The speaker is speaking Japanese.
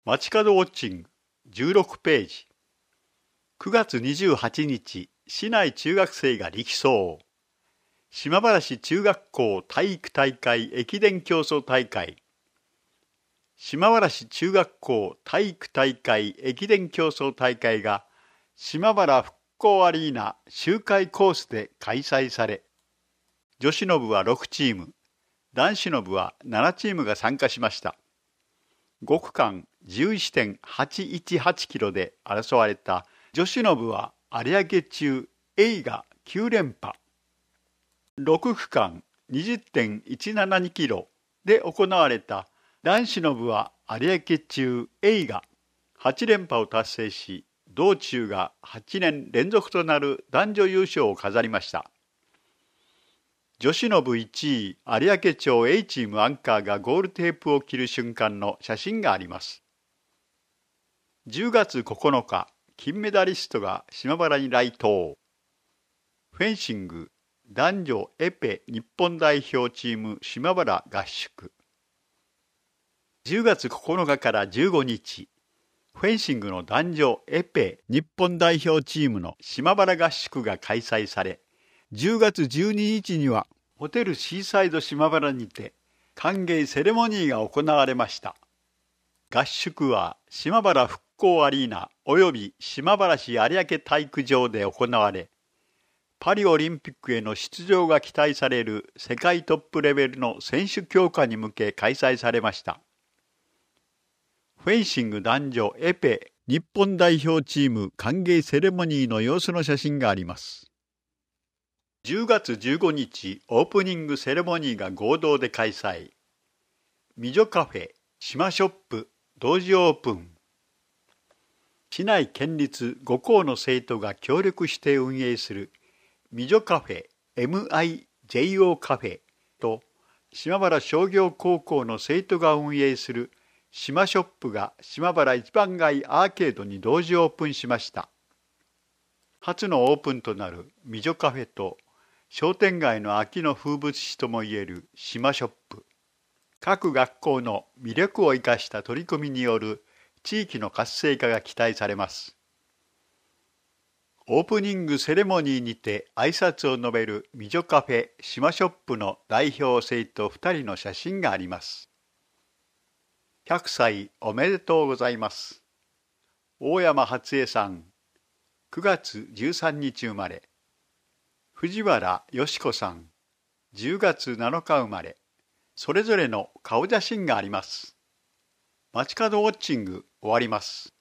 街角ウォッチング16ページ。9月28日、市内中学生が力走。島原市中学校体育大会駅伝競争大会。島原市中学校体育大会駅伝競争大会が島原復興アリーナ周回コースで開催され、女子の部は6チーム、男子の部は7チームが参加しました。5区間 11.818 キロで争われた女子の部は有明中 A が9連覇。6区間 20.172 キロで行われた男子の部は有明中 A が8連覇を達成し、道中が8年連続となる男女優勝を飾りました。女子の部1位、有明町 A チームアンカーがゴールテープを切る瞬間の写真があります。10月9日、金メダリストが島原に来島。フェンシング男女エペ日本代表チーム島原合宿。10月9日から15日、フェンシングの男女エペ日本代表チームの島原合宿が開催され、10月12日にはホテルシーサイド島原にて歓迎セレモニーが行われました。合宿は島原復興アリーナ及び島原市有明体育場で行われ、パリオリンピックへの出場が期待される世界トップレベルの選手強化に向け開催されました。フェンシング男女エペ日本代表チーム歓迎セレモニーの様子の写真があります。10月15日、オープニングセレモニーが合同で開催。美女カフェ、島ショップ、同時オープン。市内県立5校の生徒が協力して運営する美女カフェ MIJO カフェと島原商業高校の生徒が運営する島ショップが島原一番街アーケードに同時オープンしました。初のオープンとなる美女カフェと商店街の秋の風物詩ともいえる島ショップ。各学校の魅力を生かした取り組みによる地域の活性化が期待されます。オープニングセレモニーにて挨拶を述べる美女カフェ島ショップの代表生徒2人の写真があります。100歳おめでとうございます。大山初江さん、9月13日生まれ。藤原よし子さん、10月7日生まれ。それぞれの顔写真があります。街角ウォッチング終わります。